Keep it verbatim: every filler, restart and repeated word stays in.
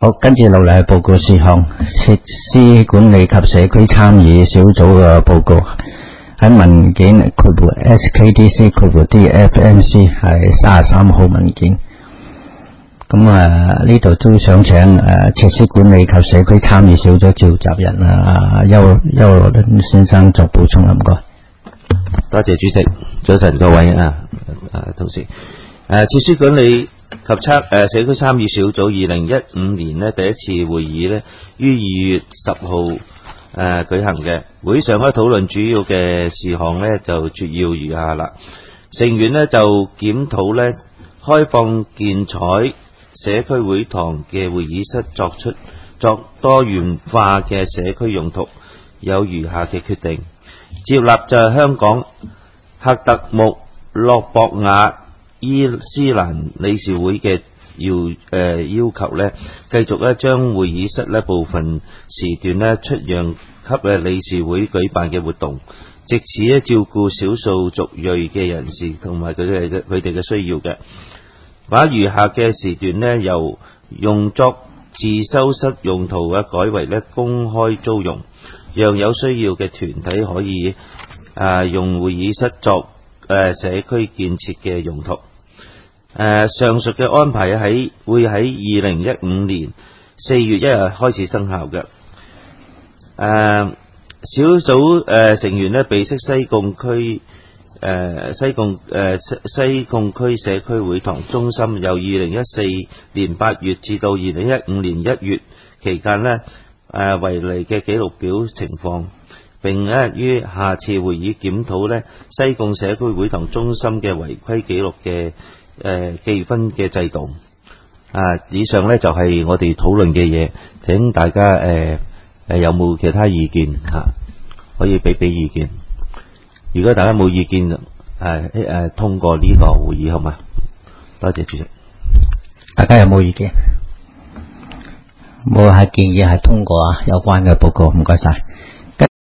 好，跟住落嚟係報告事項，設施管理及社區參與小組嘅報告喺文件括弧 S K D C 括弧 D F M C 係三十三號文件。咁啊呢度都想請誒設施管理及社區參與小組召集人啊邱邱羅麟先生作補充，唔該。 多謝主席，早晨各位啊啊同事，誒、啊、設施管理及參誒社區參與小組二零一五年咧第一次會議咧於二月十號誒舉行嘅，會上咧討論主要嘅事項咧就主要如下啦。成員咧就檢討咧開放建採社區會堂嘅會議室作出作多元化嘅社區用途，有如下嘅決定：接納就係香港赫特穆洛博瓦伊斯蘭理事會嘅要誒、呃、要求咧，繼續咧將會議室咧部分時段咧出讓給誒理事會舉辦嘅活動，藉此咧照顧少數族裔嘅人士同埋佢哋嘅佢哋嘅需要嘅。把餘下嘅時段咧由用作自修室用途嘅改為咧公開租用，讓有需要嘅團體可以誒、呃、用會議室作誒、呃、社區建設嘅用途。誒、呃，上述嘅安排喺會喺二零一五年四月一日開始生效嘅。誒、呃，小組誒、呃、成員咧，備悉西貢區誒西貢誒、呃、西西貢區社區會堂中心由二零一四年八月至到二零一五年一月期間咧誒為例嘅記錄表情況，並咧於下次會議檢討咧西貢社區會堂中心嘅違規記錄嘅。誒、呃，記分嘅制度啊，以上咧就係、是、我哋討論嘅嘢，請大家誒誒、呃、有冇其他意見吓、啊，可以俾俾意見。如果大家冇意見，誒、呃、誒、呃、通過呢個會議好嘛？多謝主席。 大家有冇意見？冇，係建議係通過啊有關嘅報告，唔該晒。